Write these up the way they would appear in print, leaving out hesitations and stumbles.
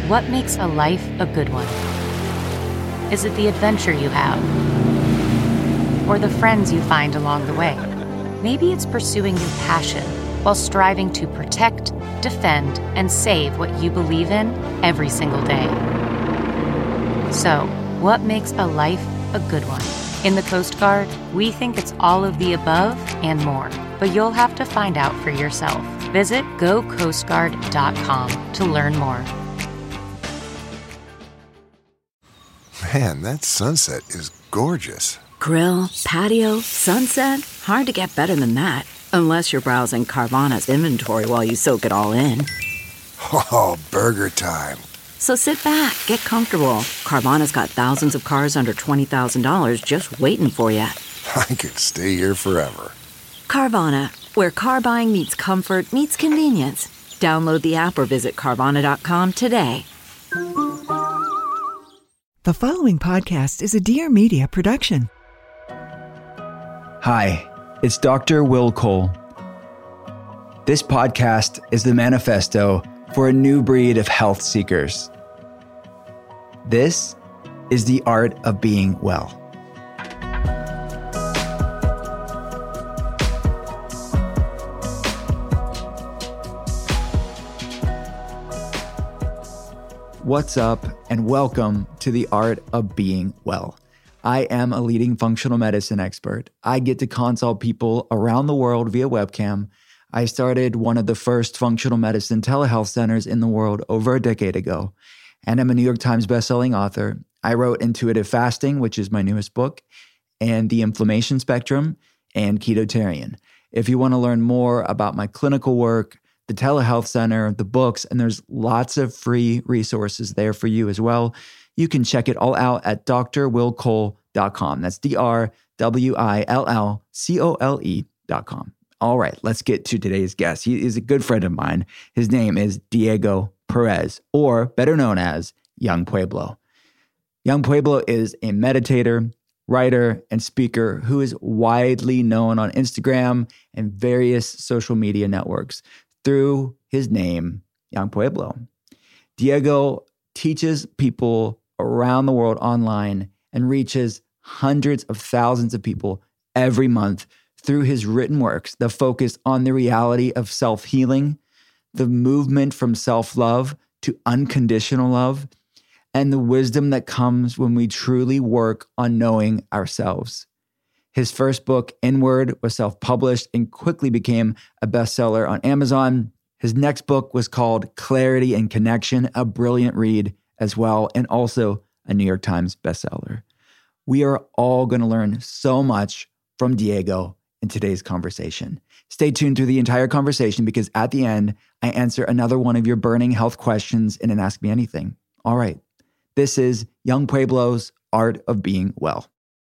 What makes a life a good one? Is it the adventure you have? Or the friends you find along the way? Maybe it's pursuing your passion while striving to protect, defend, and save what you believe in every single day. So, what makes a life a good one? In the Coast Guard, we think it's all of the above and more, but you'll have to find out for yourself. Visit gocoastguard.com to learn more. Man, that sunset is gorgeous. Grill, patio, sunset. Hard to get better than that. Unless you're browsing Carvana's inventory while you soak it all in. Oh, burger time. So sit back, get comfortable. Carvana's got thousands of cars under $20,000 just waiting for you. I could stay here forever. Carvana, where car buying meets comfort meets convenience. Download the app or visit Carvana.com today. The following podcast is a Dear Media production. Hi, it's Dr. Will Cole. This podcast is the manifesto for a new breed of health seekers. This is the art of being well. What's up, and welcome to the art of being well. I am a leading functional medicine expert. I get to consult people around the world via webcam. I started one of the first functional medicine telehealth centers in the world over a decade ago, and I'm a New York Times bestselling author. I wrote Intuitive Fasting, which is my newest book, and The Inflammation Spectrum, and Ketotarian. If you want to learn more about my clinical work, the telehealth center, the books, and there's lots of free resources there for you as well. You can check it all out at drwillcole.com. That's drwillcole.com. All right, let's get to today's guest. He is a good friend of mine. His name is Diego Perez, or better known as Young Pueblo. Young Pueblo is a meditator, writer, and speaker who is widely known on Instagram and various social media networks through his name, Young Pueblo. Diego teaches people around the world online and reaches hundreds of thousands of people every month through his written works that focus on the reality of self-healing, the movement from self-love to unconditional love, and the wisdom that comes when we truly work on knowing ourselves. His first book, Inward, was self-published and quickly became a bestseller on Amazon. His next book was called Clarity and Connection, a brilliant read as well, and also a New York Times bestseller. We are all going to learn so much from Diego in today's conversation. Stay tuned through the entire conversation because at the end, I answer another one of your burning health questions in an Ask Me Anything. All right, this is Young Pueblo's Art of Being Well.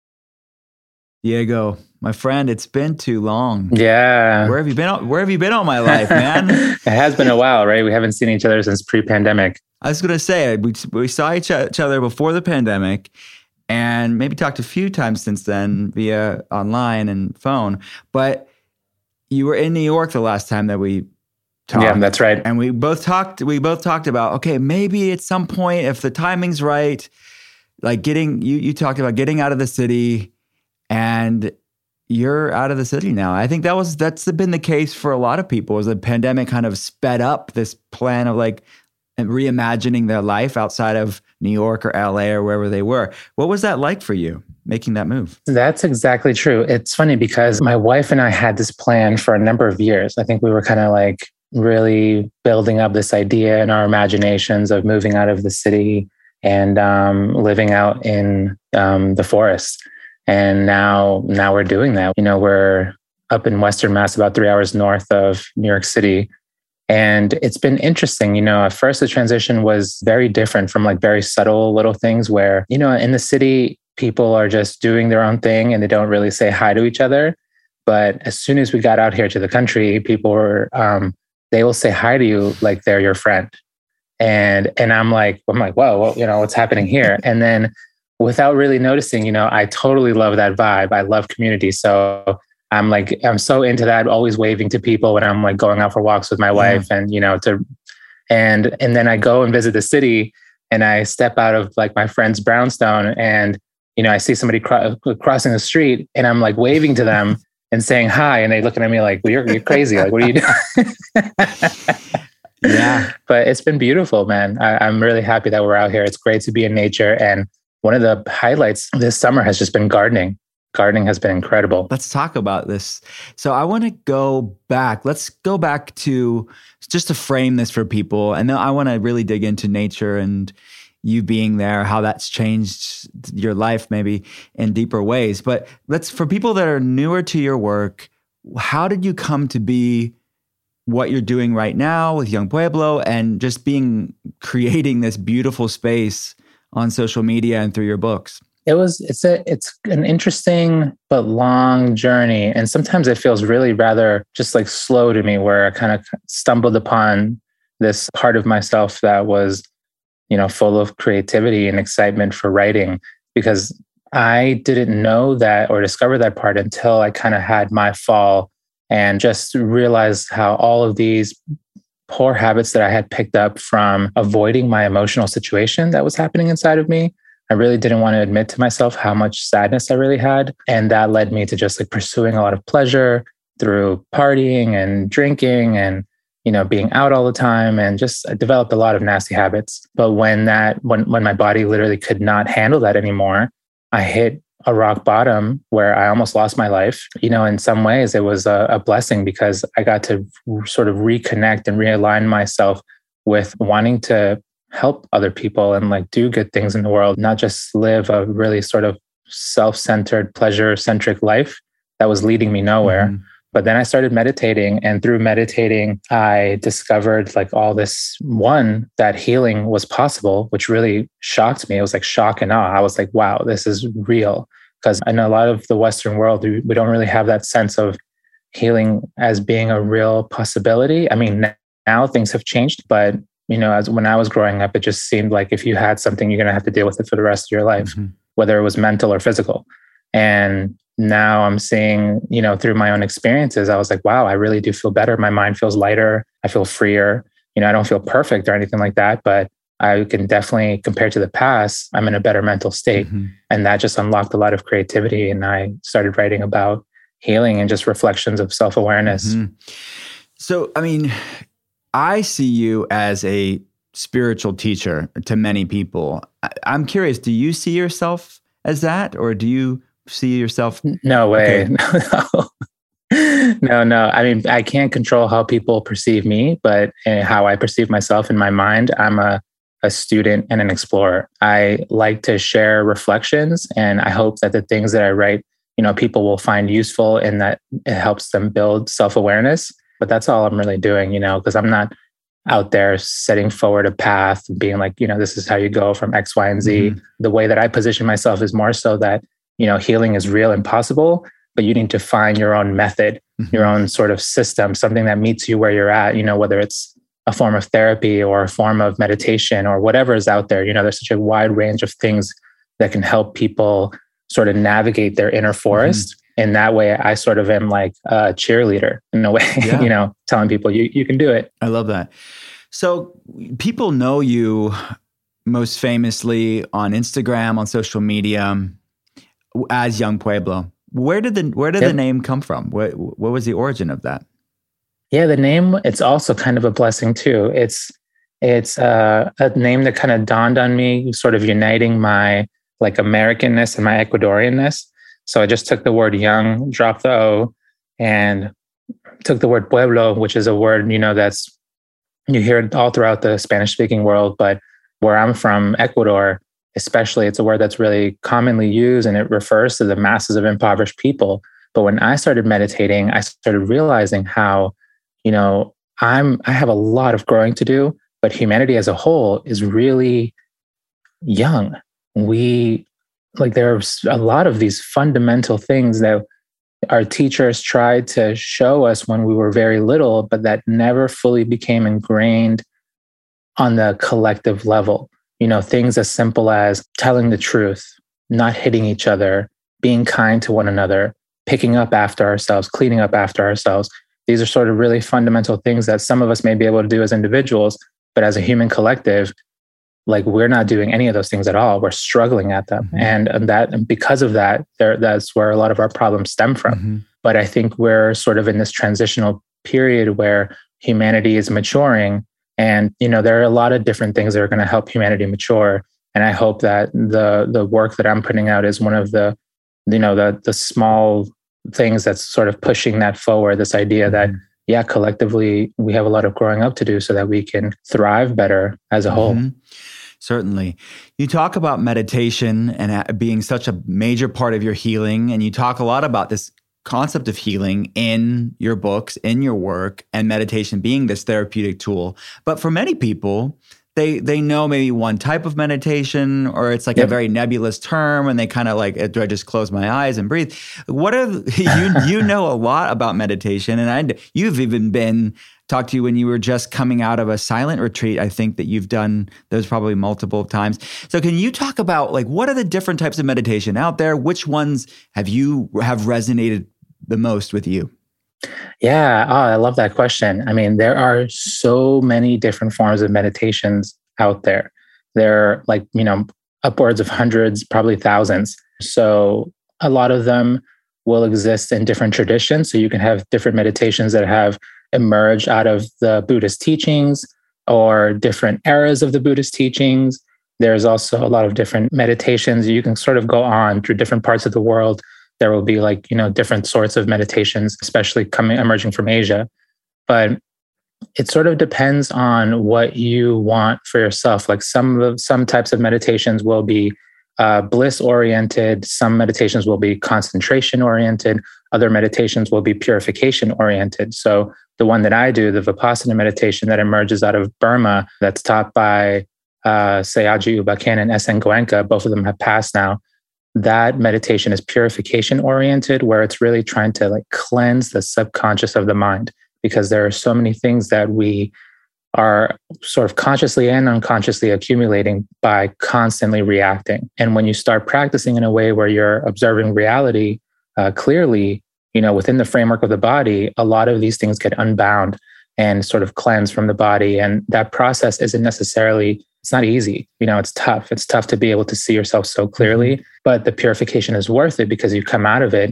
Diego, my friend, it's been too long. Yeah. Where have you been? Where have you been all my life, man? It has been a while, right? We haven't seen each other since pre-pandemic. I was going to say, we saw each other before the pandemic and maybe talked a few times since then via online and phone. But you were in New York the last time that we talked. Yeah, that's right. And we both talked about, okay, maybe at some point, if the timing's right, like you talked about getting out of the city. And you're out of the city now. I think that's been the case for a lot of people as the pandemic kind of sped up this plan of like reimagining their life outside of New York or LA or wherever they were. What was that like for you, making that move? That's exactly true. It's funny because my wife and I had this plan for a number of years. I think we were kind of like really building up this idea in our imaginations of moving out of the city and living out in the forest. And now we're doing that. You know, we're up in Western Mass, about 3 hours north of New York City. And it's been interesting. You know, at first the transition was very different from like very subtle little things where, you know, in the city, people are just doing their own thing and they don't really say hi to each other. But as soon as we got out here to the country, people were, they will say hi to you like they're your friend. And I'm like, whoa, well, you know, what's happening here? And then without really noticing, you know, I totally love that vibe. I love community. So I'm so into that, always waving to people when I'm like going out for walks with my wife and, you know, to And then I go and visit the city, and I step out of like my friend's brownstone, and I see somebody crossing the street, and I'm like waving to them and saying hi, and they looking at me like, well, you're crazy. Like, what are you doing? Yeah. But it's been beautiful, man. I'm really happy that we're out here. It's great to be in nature. And one of the highlights this summer has just been gardening. Gardening has been incredible. Let's talk about this. So I want to go back. Let's go back to just to frame this for people. And then I want to really dig into nature and you being there, how that's changed your life maybe in deeper ways. But for people that are newer to your work, how did you come to be what you're doing right now with Young Pueblo and just creating this beautiful space on social media and through your books? It's an interesting but long journey. And sometimes it feels really rather just like slow to me, where I kind of stumbled upon this part of myself that was, full of creativity and excitement for writing, because I didn't know that or discover that part until I kind of had my fall and just realized how all of these poor habits that I had picked up from avoiding my emotional situation that was happening inside of me. I really didn't want to admit to myself how much sadness I really had. And that led me to just like pursuing a lot of pleasure through partying and drinking and, being out all the time, and just I developed a lot of nasty habits. But when my body literally could not handle that anymore, I hit a rock bottom where I almost lost my life. In some ways it was a blessing, because I got to sort of reconnect and realign myself with wanting to help other people and like do good things in the world, not just live a really sort of self-centered, pleasure-centric life that was leading me nowhere. Mm-hmm. But then I started meditating, and through meditating, I discovered like all this, that healing was possible, which really shocked me. It was like shock and awe. I was like, wow, this is real. Because in a lot of the Western world, we don't really have that sense of healing as being a real possibility. I mean, now things have changed, but as when I was growing up, it just seemed like if you had something, you're going to have to deal with it for the rest of your life, mm-hmm. whether it was mental or physical. And now I'm seeing, through my own experiences, I was like, wow, I really do feel better. My mind feels lighter. I feel freer. I don't feel perfect or anything like that, but I can definitely, compared to the past, I'm in a better mental state. Mm-hmm. And that just unlocked a lot of creativity. And I started writing about healing and just reflections of self-awareness. Mm-hmm. So, I see you as a spiritual teacher to many people. I'm curious, do you see yourself as that, or do you see yourself? No way. Okay. No. I can't control how people perceive me, but how I perceive myself in my mind, I'm a student and an explorer. I like to share reflections, and I hope that the things that I write, people will find useful, and that it helps them build self-awareness. But that's all I'm really doing, because I'm not out there setting forward a path, being like, this is how you go from X, Y, and Z. Mm-hmm. The way that I position myself is more so that, healing is real and possible, but you need to find your own method, mm-hmm. your own sort of system, something that meets you where you're at, whether it's a form of therapy or a form of meditation or whatever is out there. There's such a wide range of things that can help people sort of navigate their inner forest. Mm-hmm. And that way I sort of am like a cheerleader in a way, yeah. Telling people you can do it. I love that. So people know you most famously on Instagram, on social media as Young Pueblo. Where did the name come from? What was the origin of that? Yeah, the name, it's also kind of a blessing too. It's a name that kind of dawned on me, sort of uniting my like Americanness and my Ecuadorianness. So I just took the word young, dropped the O, and took the word pueblo, which is a word, that's, you hear it all throughout the Spanish speaking world, but where I'm from, Ecuador, especially, it's a word that's really commonly used, and it refers to the masses of impoverished people. But when I started meditating, I started realizing how, I have a lot of growing to do, but humanity as a whole is really young. There's a lot of these fundamental things that our teachers tried to show us when we were very little, but that never fully became ingrained on the collective level. Things as simple as telling the truth, not hitting each other, being kind to one another, picking up after ourselves, cleaning up after ourselves. These are sort of really fundamental things that some of us may be able to do as individuals, But as a human collective, like we're not doing any of those things at all. We're struggling at them. And because of that, that's where a lot of our problems stem from. But I think we're sort of in this transitional period where humanity is maturing. And, there are a lot of different things that are going to help humanity mature. And I hope that the work that I'm putting out is one of the small things that's sort of pushing that forward, this idea that, collectively, we have a lot of growing up to do so that we can thrive better as a whole. Certainly. You talk about meditation and being such a major part of your healing, and you talk a lot about this concept of healing in your books, in your work, and meditation being this therapeutic tool. But for many people, they know maybe one type of meditation, or it's like a very nebulous term, and they kind of like, do I just close my eyes and breathe? What are you know a lot about meditation, and you've even talked to you when you were just coming out of a silent retreat. I think that you've done those probably multiple times. So can you talk about like what are the different types of meditation out there? Which ones have resonated the most with you? Yeah. Oh, I love that question. I mean, there are so many different forms of meditations out there. There are upwards of hundreds, probably thousands. So a lot of them will exist in different traditions. So you can have different meditations that have emerged out of the Buddhist teachings or different eras of the Buddhist teachings. There's also a lot of different meditations. You can sort of go on through different parts of the world. There will be different sorts of meditations, especially emerging from Asia. But it sort of depends on what you want for yourself. Like some types of meditations will be bliss oriented. Some meditations will be concentration oriented. Other meditations will be purification oriented. So the one that I do, the Vipassana meditation that emerges out of Burma, that's taught by Sayagyi U Ba Khin and S.N. Goenka, both of them have passed now. That meditation is purification oriented, where it's really trying to cleanse the subconscious of the mind, because there are so many things that we are sort of consciously and unconsciously accumulating by constantly reacting. And when you start practicing in a way where you're observing reality clearly, within the framework of the body, a lot of these things get unbound and sort of cleansed from the body. And that process isn't necessarily, it's not easy. It's tough. It's tough to be able to see yourself so clearly, but the purification is worth it because you come out of it,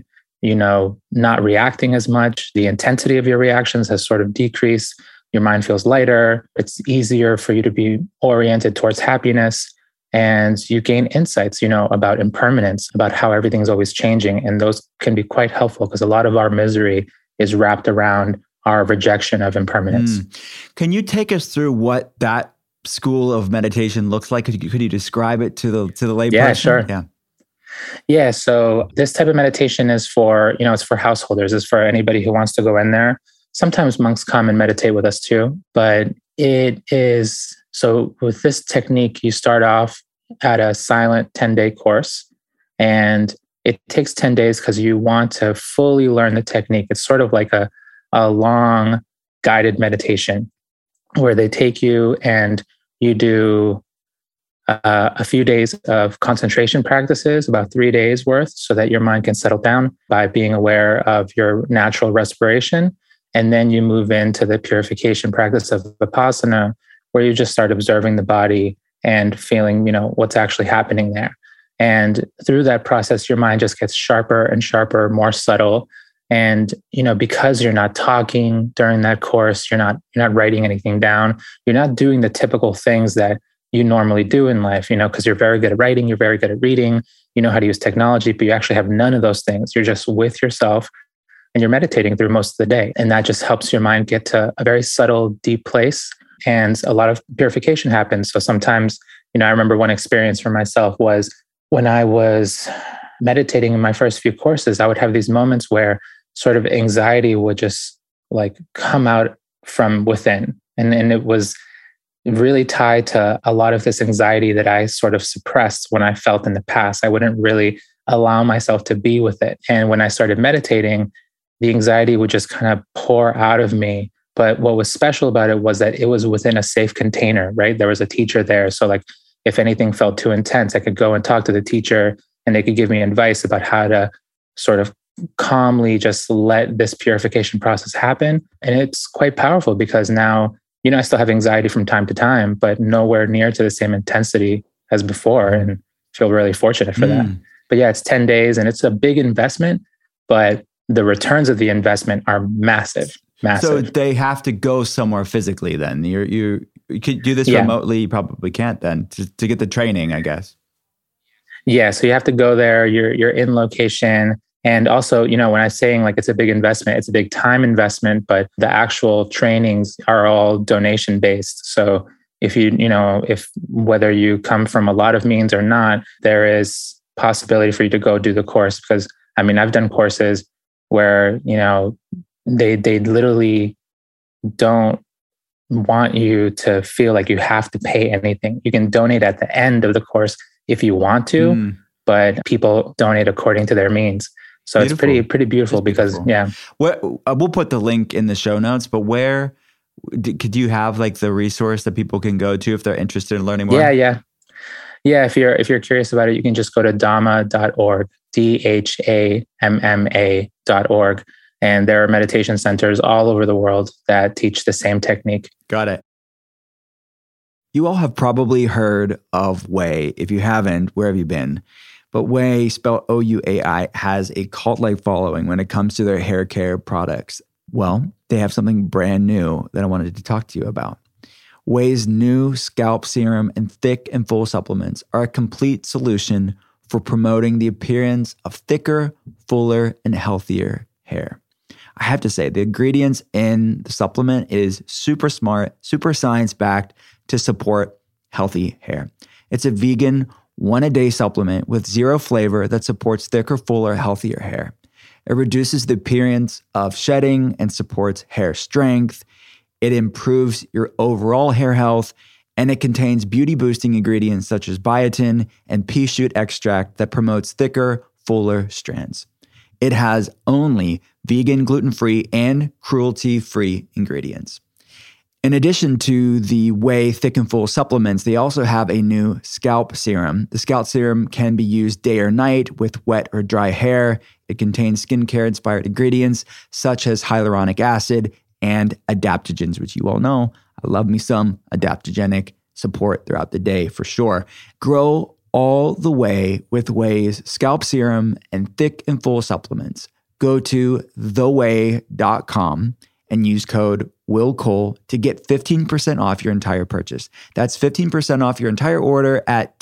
not reacting as much. The intensity of your reactions has sort of decreased. Your mind feels lighter. It's easier for you to be oriented towards happiness. And you gain insights, about impermanence, about how everything's always changing. And those can be quite helpful because a lot of our misery is wrapped around our rejection of impermanence. Can you take us through what that school of meditation looks like? Could you describe it to the lay person? Yeah, sure. Yeah. So this type of meditation is for, it's for householders. It's for anybody who wants to go in there. Sometimes monks come and meditate with us too, but it is, so with this technique, you start off at a silent 10-day course, and it takes 10 days because you want to fully learn the technique. It's sort of like a long guided meditation where they take you and you do a few days of concentration practices, about 3 days worth, so that your mind can settle down by being aware of your natural respiration. And then you move into the purification practice of Vipassana, where you just start observing the body and feeling, what's actually happening there. And through that process, your mind just gets sharper and sharper, more subtle. And, because you're not talking during that course, you're not writing anything down, you're not doing the typical things that you normally do in life, because you're very good at writing, you're very good at reading, you know how to use technology, but you actually have none of those things. You're just with yourself and you're meditating through most of the day. And that just helps your mind get to a very subtle, deep place. And a lot of purification happens. So sometimes, I remember one experience for myself was when I was meditating in my first few courses, I would have these moments where sort of anxiety would just come out from within. And it was really tied to a lot of this anxiety that I sort of suppressed when I felt in the past. I wouldn't really allow myself to be with it. And when I started meditating, the anxiety would just kind of pour out of me. But what was special about it was that it was within a safe container, right? There was a teacher there. So if anything felt too intense, I could go and talk to the teacher and they could give me advice about how to sort of calmly just let this purification process happen. And it's quite powerful because now I still have anxiety from time to time, but nowhere near to the same intensity as before, and feel really fortunate for that. But yeah, it's 10 days and it's a big investment, but the returns of the investment are massive. So they have to go somewhere physically then. You could do this remotely. You probably can't then to get the training, I guess. Yeah. So you have to go there. You're in location. And also, when I'm saying like it's a big investment, it's a big time investment, but the actual trainings are all donation based. So if if whether you come from a lot of means or not, there is possibility for you to go do the course. Because I've done courses where, they literally don't want you to feel like you have to pay anything. You can donate at the end of the course if you want to, but people donate according to their means. So beautiful. It's pretty beautiful because, yeah. We'll put the link in the show notes, but where could you have like the resource that people can go to if they're interested in learning more? Yeah. If you're curious about it, you can just go to dhamma.org, DHAMMA.org. And there are meditation centers all over the world that teach the same technique. Got it. You all have probably heard of OUAI. If you haven't, where have you been? But OUAI, spelled OUAI, has a cult-like following when it comes to their hair care products. Well, they have something brand new that I wanted to talk to you about. OUAI's new scalp serum and thick and full supplements are a complete solution for promoting the appearance of thicker, fuller, and healthier hair. I have to say, the ingredients in the supplement is super smart, super science-backed to support healthy hair. It's a vegan, one-a-day supplement with zero flavor that supports thicker, fuller, healthier hair. It reduces the appearance of shedding and supports hair strength. It improves your overall hair health, and it contains beauty-boosting ingredients such as biotin and pea shoot extract that promotes thicker, fuller strands. It has only vegan, gluten-free, and cruelty-free ingredients. In addition to the OUAI Thick and Full supplements, they also have a new scalp serum. The scalp serum can be used day or night with wet or dry hair. It contains skincare-inspired ingredients such as hyaluronic acid and adaptogens, which you all know. I love me some adaptogenic support throughout the day for sure. Grow all the way with OUAI's scalp serum and thick and full supplements. Go to theouai.com and use code WillCole to get 15% off your entire purchase. That's 15% off your entire order at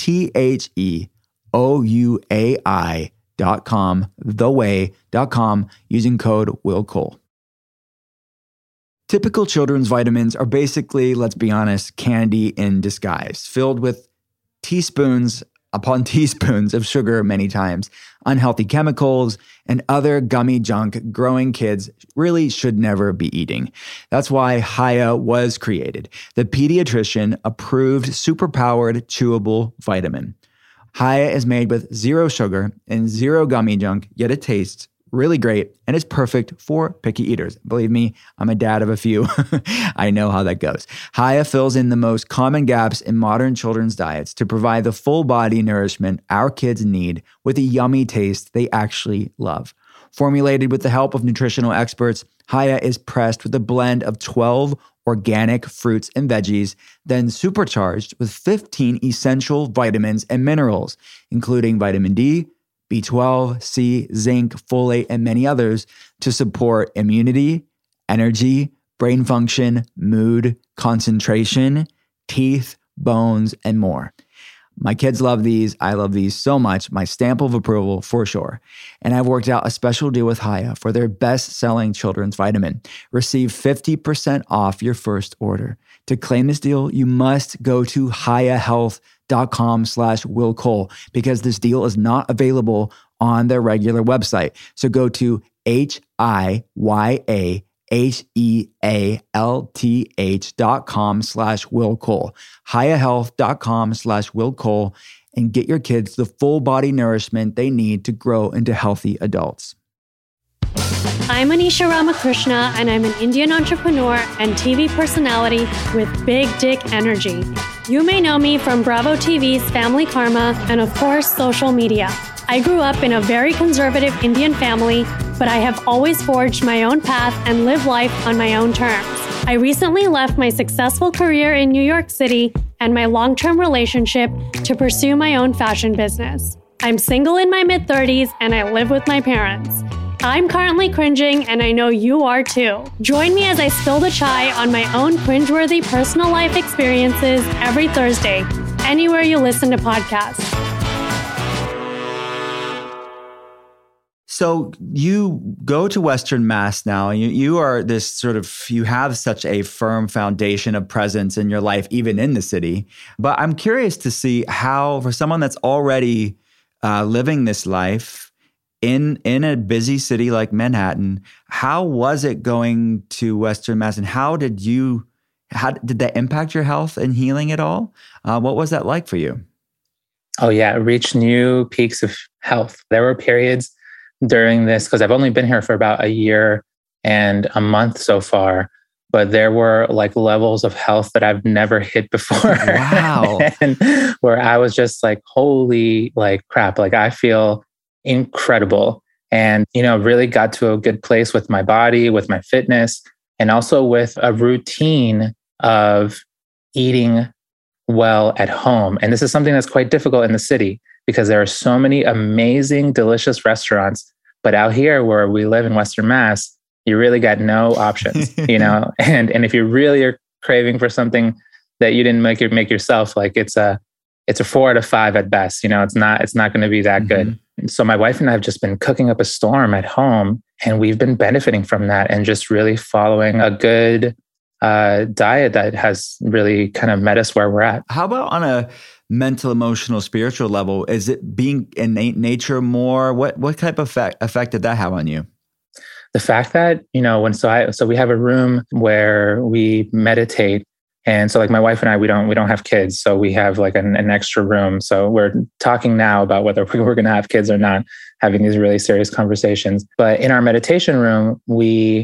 theouai.com, theouai.com, using code WillCole. Typical children's vitamins are basically, let's be honest, candy in disguise, filled with teaspoons upon teaspoons of sugar many times, unhealthy chemicals, and other gummy junk growing kids really should never be eating. That's why Hiya was created, the pediatrician-approved superpowered chewable vitamin. Hiya is made with zero sugar and zero gummy junk, yet it tastes really great, and it's perfect for picky eaters. Believe me, I'm a dad of a few. I know how that goes. Hiya fills in the most common gaps in modern children's diets to provide the full body nourishment our kids need with a yummy taste they actually love. Formulated with the help of nutritional experts, Hiya is pressed with a blend of 12 organic fruits and veggies, then supercharged with 15 essential vitamins and minerals, including vitamin D, B12, C, zinc, folate, and many others to support immunity, energy, brain function, mood, concentration, teeth, bones, and more. My kids love these. I love these so much. My stamp of approval for sure. And I've worked out a special deal with Hiya for their best-selling children's vitamin. Receive 50% off your first order. To claim this deal, you must go to hiyahealth.com/WillCole because this deal is not available on their regular website. So go to hiyahealth.com/WillCole, hiyahealth.com/WillCole, and get your kids the full body nourishment they need to grow into healthy adults. I'm Anisha Ramakrishna, and I'm an Indian entrepreneur and TV personality with big dick energy. You may know me from Bravo TV's Family Karma and, of course, social media. I grew up in a very conservative Indian family, but I have always forged my own path and lived life on my own terms. I recently left my successful career in New York City and my long-term relationship to pursue my own fashion business. I'm single in my mid-30s and I live with my parents. I'm currently cringing and I know you are too. Join me as I spill the chai on my own cringeworthy personal life experiences every Thursday, anywhere you listen to podcasts. So you go to Western Mass now, and you are this sort of, you have such a firm foundation of presence in your life, even in the city. But I'm curious to see how, for someone that's already living this life in a busy city like Manhattan, how was it going to Western Mass, and how did that impact your health and healing at all? What was that like for you? Oh yeah, reached new peaks of health. There were periods during this, because I've only been here for about a year and a month so far, but there were like levels of health that I've never hit before. Wow. And where I was just like, holy like crap, like I feel incredible. And, really got to a good place with my body, with my fitness, and also with a routine of eating well at home. And this is something that's quite difficult in the city, because there are so many amazing, delicious restaurants. But out here where we live in Western Mass, you really got no options, and if you really are craving for something that you didn't make yourself, like it's a 4 out of 5 at best. It's not going to be that good. So my wife and I have just been cooking up a storm at home, and we've been benefiting from that and just really following a good diet that has really kind of met us where we're at. How about on a mental, emotional, spiritual level? Is it being in nature more? What type of effect did that have on you? The fact that, so we have a room where we meditate. And so like my wife and I, we don't have kids. So we have like an extra room. So we're talking now about whether we're going to have kids or not, having these really serious conversations. But in our meditation room, we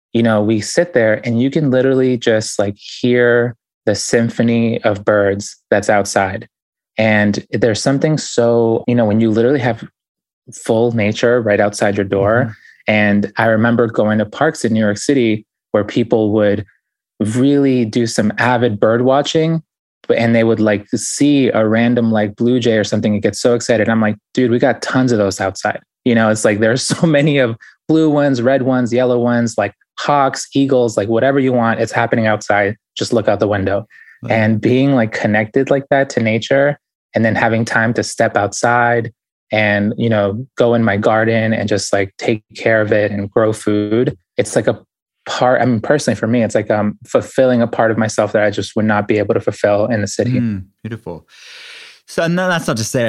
sit there and you can literally just like hear the symphony of birds that's outside. And there's something so, when you literally have full nature right outside your door. Mm-hmm. And I remember going to parks in New York City where people would really do some avid bird watching, and they would like see a random like blue jay or something and get so excited. I'm like, dude, we got tons of those outside. It's like there's so many of blue ones, red ones, yellow ones, like hawks, eagles, like whatever you want, it's happening outside. Just look out the window. Wow. And being like connected like that to nature, and then having time to step outside and, go in my garden and just like take care of it and grow food. It's like a part, personally for me, it's like fulfilling a part of myself that I just would not be able to fulfill in the city. Beautiful. So no, that's not to say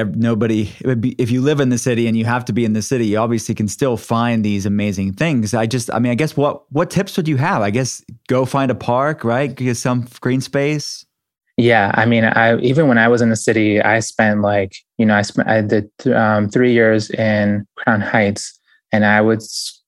if you live in the city and you have to be in the city, you obviously can still find these amazing things. I guess what tips would you have? I guess go find a park, right? Get some green space. Yeah. Even when I was in the city, I spent I did 3 years in Crown Heights, and I would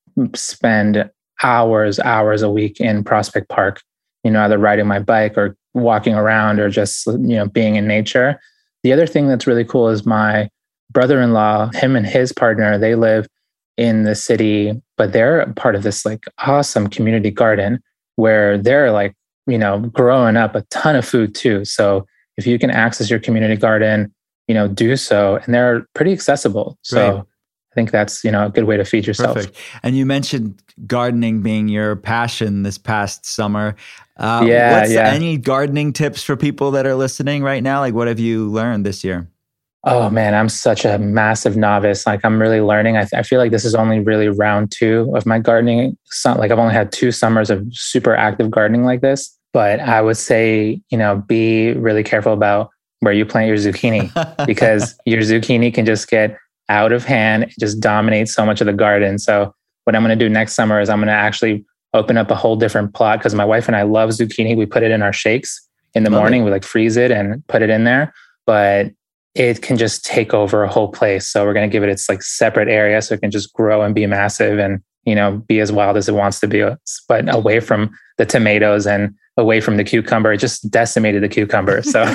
spend hours a week in Prospect Park, either riding my bike or walking around or just, being in nature. The other thing that's really cool is my brother-in-law, him and his partner, they live in the city, but they're part of this like awesome community garden where they're like, growing up a ton of food too. So if you can access your community garden, do so. And they're pretty accessible. So right. I think that's, a good way to feed yourself. Perfect. And you mentioned gardening being your passion this past summer. Any gardening tips for people that are listening right now? Like, what have you learned this year? Oh man, I'm such a massive novice. Like I'm really learning. I feel like this is only really round 2 of my gardening. Like I've only had 2 summers of super active gardening like this. But I would say, be really careful about where you plant your zucchini, because your zucchini can just get out of hand, just dominate so much of the garden. So what I'm going to do next summer is I'm going to actually open up a whole different plot, because my wife and I love zucchini. We put it in our shakes in the morning. We like freeze it and put it in there, but it can just take over a whole place. So we're going to give it its like separate area so it can just grow and be massive and, be as wild as it wants to be, but away from the tomatoes and away from the cucumber. It just decimated the cucumber. So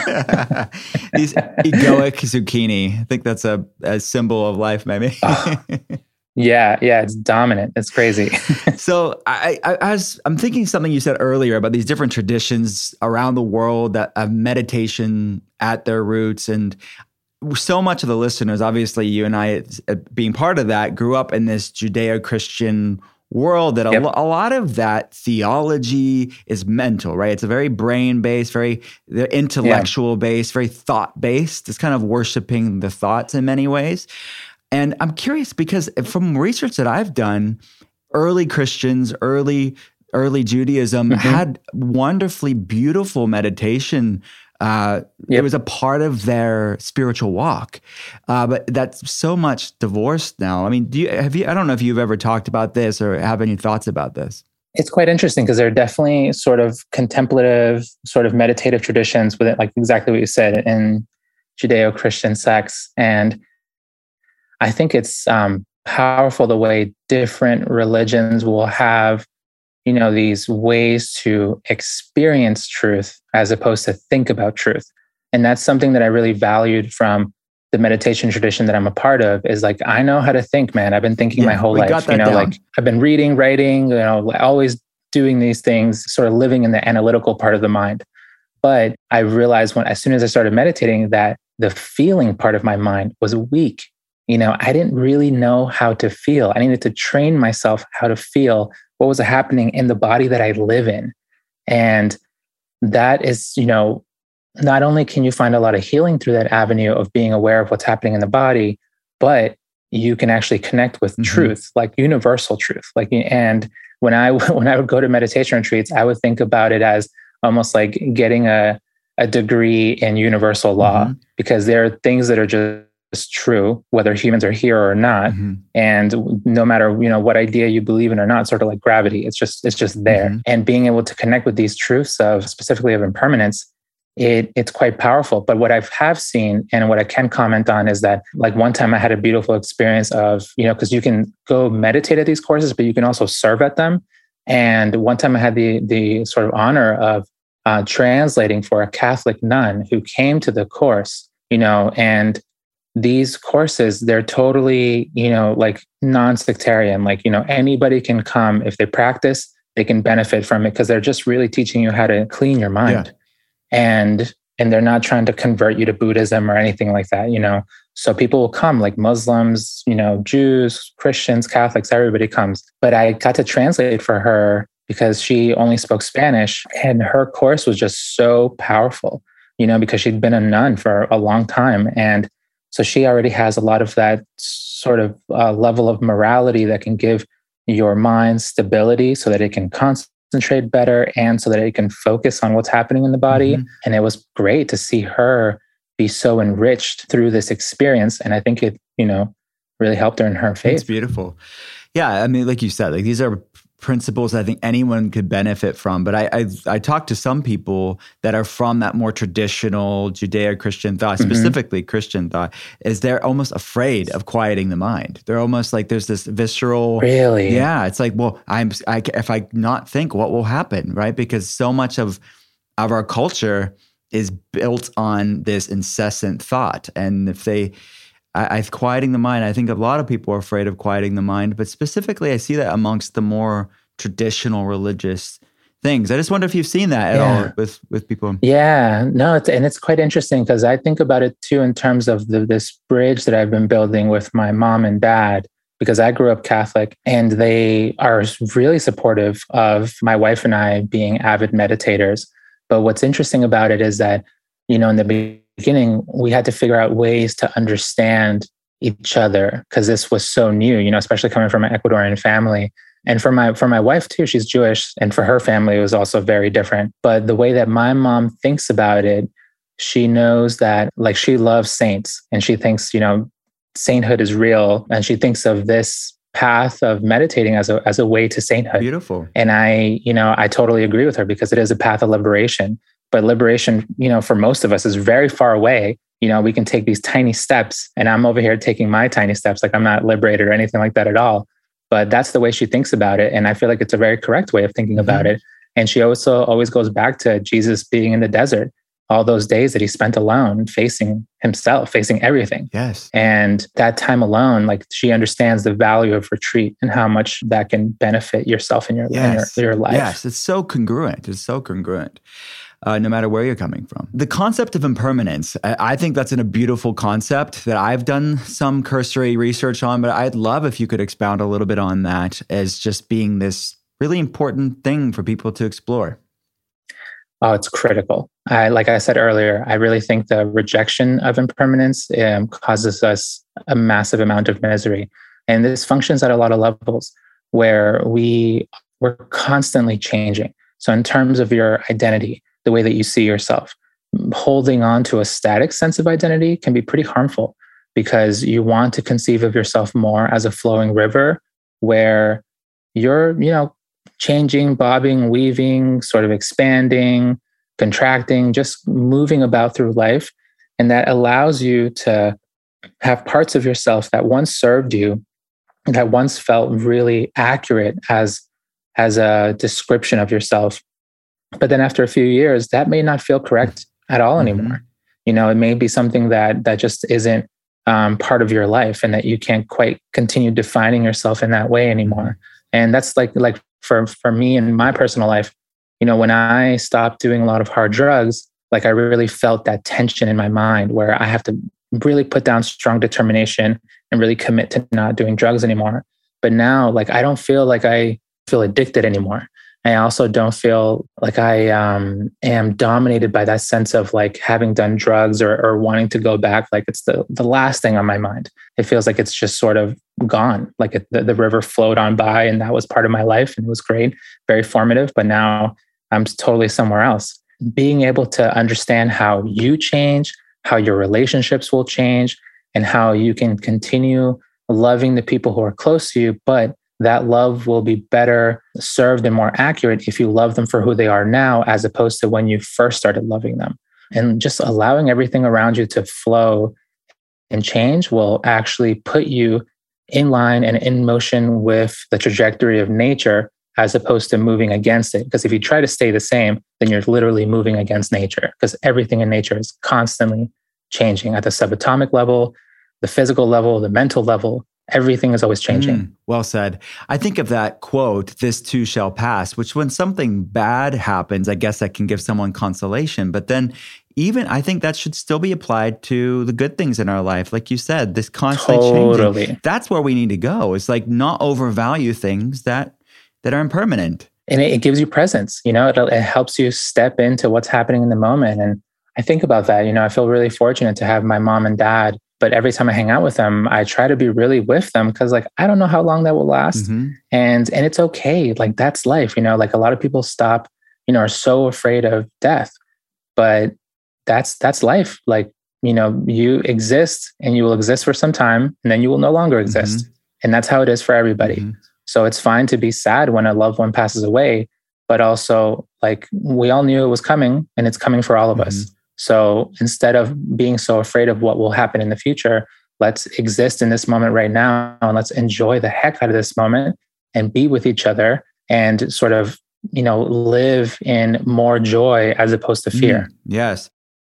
these egoic zucchini, I think that's a symbol of life, maybe. Yeah, it's dominant. It's crazy. So I'm thinking something you said earlier about these different traditions around the world that have meditation at their roots. And so much of the listeners, obviously you and I being part of that, grew up in this Judeo-Christian world that a lot of that theology is mental, right? It's a very brain-based, very intellectual-based, very thought-based. It's kind of worshiping the thoughts in many ways. And I'm curious because from research that I've done, early Christians, early Judaism had wonderfully beautiful meditation. It was a part of their spiritual walk, but that's so much divorced now. I mean, I don't know if you've ever talked about this or have any thoughts about this. It's quite interesting because there are definitely sort of contemplative, sort of meditative traditions within, like exactly what you said, in Judeo-Christian sects. And I think it's powerful the way different religions will have, these ways to experience truth as opposed to think about truth. And that's something that I really valued from the meditation tradition that I'm a part of, is like, I know how to think, man. I've been thinking my whole life, like I've been reading, writing, always doing these things, sort of living in the analytical part of the mind. But I realized as soon as I started meditating that the feeling part of my mind was weak. I didn't really know how to feel. I needed to train myself how to feel what was happening in the body that I live in. And that is, not only can you find a lot of healing through that avenue of being aware of what's happening in the body, but you can actually connect with truth, like universal truth. And when I would go to meditation retreats, I would think about it as almost like getting a degree in universal law, because there are things that are just true, whether humans are here or not. And no matter, what idea you believe in or not, sort of like gravity, it's just there. And being able to connect with these truths specifically of impermanence, it's quite powerful. But what I have seen and what I can comment on is that, like, one time I had a beautiful experience of, because you can go meditate at these courses, but you can also serve at them. And one time I had the sort of honor of translating for a Catholic nun who came to the course, and these courses, they're totally, like non-sectarian, like, anybody can come. If they practice, they can benefit from it because they're just really teaching you how to clean your mind. And they're not trying to convert you to Buddhism or anything like that, So people will come, like Muslims, Jews, Christians, Catholics, everybody comes. But I got to translate for her because she only spoke Spanish, and her course was just so powerful, because she'd been a nun for a long time. And so she already has a lot of that sort of level of morality that can give your mind stability so that it can concentrate better and so that it can focus on what's happening in the body. And it was great to see her be so enriched through this experience. And I think it, really helped her in her faith. It's beautiful. Yeah. I mean, like you said, like these are principles I think anyone could benefit from. But I talked to some people that are from that more traditional Judeo-Christian thought, specifically Christian thought, is they're almost afraid of quieting the mind. They're almost like there's this visceral... Really? Yeah. It's like, well, if I not think, what will happen, right? Because so much of our culture is built on this incessant thought. And if quieting the mind, I think a lot of people are afraid of quieting the mind, but specifically I see that amongst the more traditional religious things. I just wonder if you've seen that at all with people. Yeah, no, it's quite interesting because I think about it too in terms of this bridge that I've been building with my mom and dad, because I grew up Catholic and they are really supportive of my wife and I being avid meditators. But what's interesting about it is that, in the beginning, we had to figure out ways to understand each other because this was so new, especially coming from an Ecuadorian family. And for my wife too, she's Jewish. And for her family, it was also very different. But the way that my mom thinks about it, she knows that, like, she loves saints and she thinks, sainthood is real. And she thinks of this path of meditating as a way to sainthood. Beautiful. And I totally agree with her because it is a path of liberation. But liberation, for most of us is very far away. We can take these tiny steps, and I'm over here taking my tiny steps. Like, I'm not liberated or anything like that at all. But that's the way she thinks about it. And I feel like it's a very correct way of thinking about it. And she also always goes back to Jesus being in the desert. all those days that he spent alone facing himself, facing everything. Yes. And that time alone, like she understands the value of retreat and how much that can benefit yourself and your life. Yes, it's so congruent. It's so congruent. No matter where you're coming from. The concept of impermanence, I think that's a beautiful concept that I've done some cursory research on, but I'd love if you could expound a little bit on that as just being this really important thing for people to explore. Oh, it's critical. Like I said earlier, I really think the rejection of impermanence causes us a massive amount of misery. And this functions at a lot of levels where we're constantly changing. So in terms of your identity, the way that you see yourself, holding on to a static sense of identity can be pretty harmful because you want to conceive of yourself more as a flowing river where you're, changing, bobbing, weaving, sort of expanding, contracting, just moving about through life. And that allows you to have parts of yourself that once served you, that once felt really accurate as a description of yourself. But then after a few years, that may not feel correct at all anymore. It may be something that just isn't part of your life and that you can't quite continue defining yourself in that way anymore. And that's like for me in my personal life, when I stopped doing a lot of hard drugs, like I really felt that tension in my mind where I have to really put down strong determination and really commit to not doing drugs anymore. But now, like, I don't feel like I feel addicted anymore. I also don't feel like I am dominated by that sense of like having done drugs or wanting to go back. Like it's the last thing on my mind. It feels like it's just sort of gone. Like the river flowed on by and that was part of my life and it was great, very formative. But now I'm totally somewhere else. Being able to understand how you change, how your relationships will change, and how you can continue loving the people who are close to you, but that love will be better served and more accurate if you love them for who they are now, as opposed to when you first started loving them. And just allowing everything around you to flow and change will actually put you in line and in motion with the trajectory of nature, as opposed to moving against it. Because if you try to stay the same, then you're literally moving against nature, because everything in nature is constantly changing at the subatomic level, the physical level, the mental level. Everything is always changing. Well said. I think of that quote, "This too shall pass," which when something bad happens, I guess that can give someone consolation. But then even I think that should still be applied to the good things in our life. Like you said, this constantly changing. That's where we need to go. It's like not overvalue things that are impermanent. And it gives you presence. It helps you step into what's happening in the moment. And I think about that. I feel really fortunate to have my mom and dad. But every time I hang out with them, I try to be really with them because like, I don't know how long that will last. And it's okay. Like that's life, like a lot of people stop, are so afraid of death, but that's life. Like, you exist and you will exist for some time and then you will no longer exist. And that's how it is for everybody. So it's fine to be sad when a loved one passes away, but also like we all knew it was coming and it's coming for all of us. So instead of being so afraid of what will happen in the future, let's exist in this moment right now and let's enjoy the heck out of this moment and be with each other and sort of, live in more joy as opposed to fear. Yes.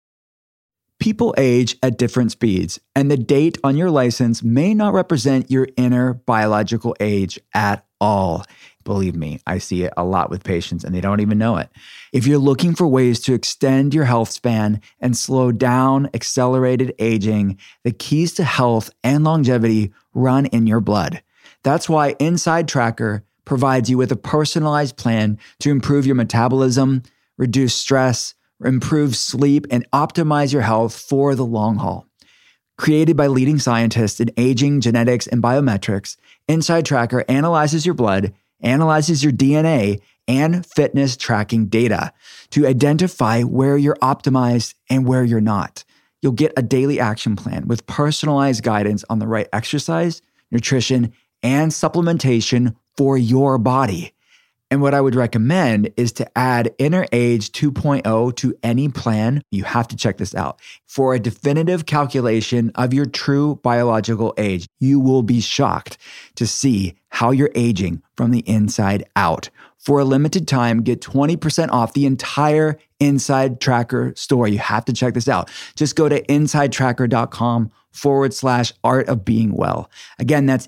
People age at different speeds, and the date on your license may not represent your inner biological age at all. Believe me, I see it a lot with patients and they don't even know it. If you're looking for ways to extend your health span and slow down accelerated aging, the keys to health and longevity run in your blood. That's why Inside Tracker provides you with a personalized plan to improve your metabolism, reduce stress, improve sleep, and optimize your health for the long haul. Created by leading scientists in aging, genetics, and biometrics, Inside Tracker analyzes your blood, analyzes your DNA, and fitness tracking data to identify where you're optimized and where you're not. You'll get a daily action plan with personalized guidance on the right exercise, nutrition, and supplementation for your body. And what I would recommend is to add Inner Age 2.0 to any plan. You have to check this out. For a definitive calculation of your true biological age, you will be shocked to see how you're aging from the inside out. For a limited time, get 20% off the entire Inside Tracker store. You have to check this out. Just go to insidetracker.com/art of being well. Again, that's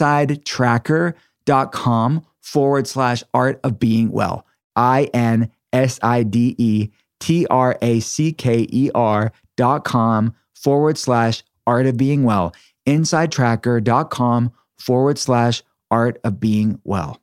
insidetracker.com/art of being well. INSIDETRACKER.com/art of being well. InsideTracker.com/art of being well.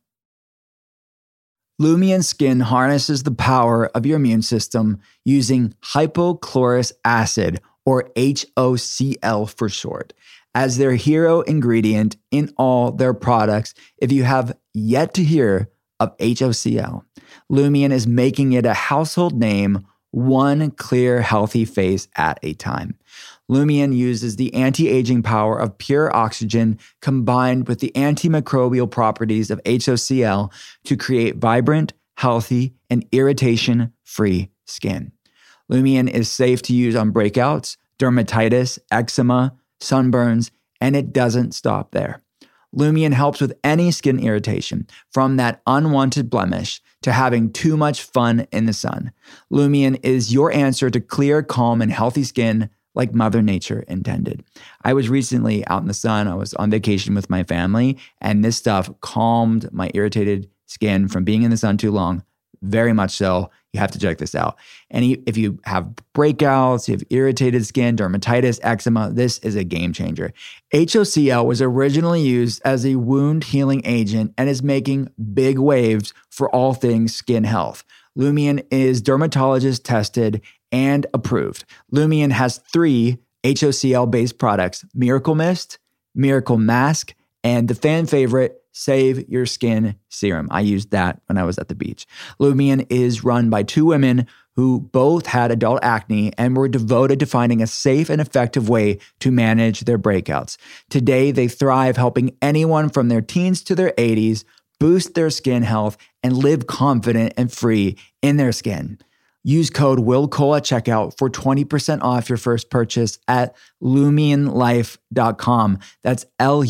Lumion Skin harnesses the power of your immune system using hypochlorous acid, or HOCl for short, as their hero ingredient in all their products. If you have yet to hear of HOCl, Lumion is making it a household name, one clear, healthy face at a time. Lumion uses the anti-aging power of pure oxygen combined with the antimicrobial properties of HOCl to create vibrant, healthy, and irritation-free skin. Lumion is safe to use on breakouts, dermatitis, eczema, sunburns, and it doesn't stop there. Lumion helps with any skin irritation, from that unwanted blemish to having too much fun in the sun. Lumion is your answer to clear, calm, and healthy skin like Mother Nature intended. I was recently out in the sun. I was on vacation with my family, and this stuff calmed my irritated skin from being in the sun too long. Very much so. You have to check this out. And if you have breakouts, you have irritated skin, dermatitis, eczema, this is a game changer. HOCl was originally used as a wound healing agent and is making big waves for all things skin health. Lumion is dermatologist tested and approved. Lumion has 3 HOCl-based products: Miracle Mist, Miracle Mask, and the fan favorite, Save Your Skin Serum. I used that when I was at the beach. Lumion is run by 2 women who both had adult acne and were devoted to finding a safe and effective way to manage their breakouts. Today, they thrive helping anyone from their teens to their 80s boost their skin health and live confident and free in their skin. Use code WILLCOLE at checkout for 20% off your first purchase at LumionLife.com. That's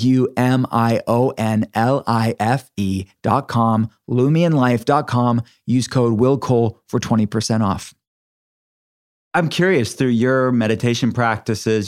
LUMIONLIFE.com. LumionLife.com. Use code WILLCOLE for 20% off. I'm curious, through your meditation practices,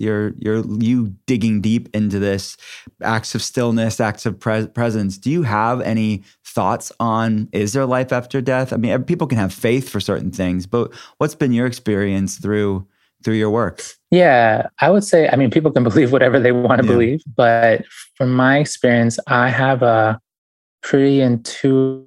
you digging deep into this, acts of stillness, acts of presence. Do you have any thoughts on, is there life after death? I mean, people can have faith for certain things, but what's been your experience through your work? Yeah, I would say, I mean, people can believe whatever they want to believe, but from my experience, I have a pretty intuitive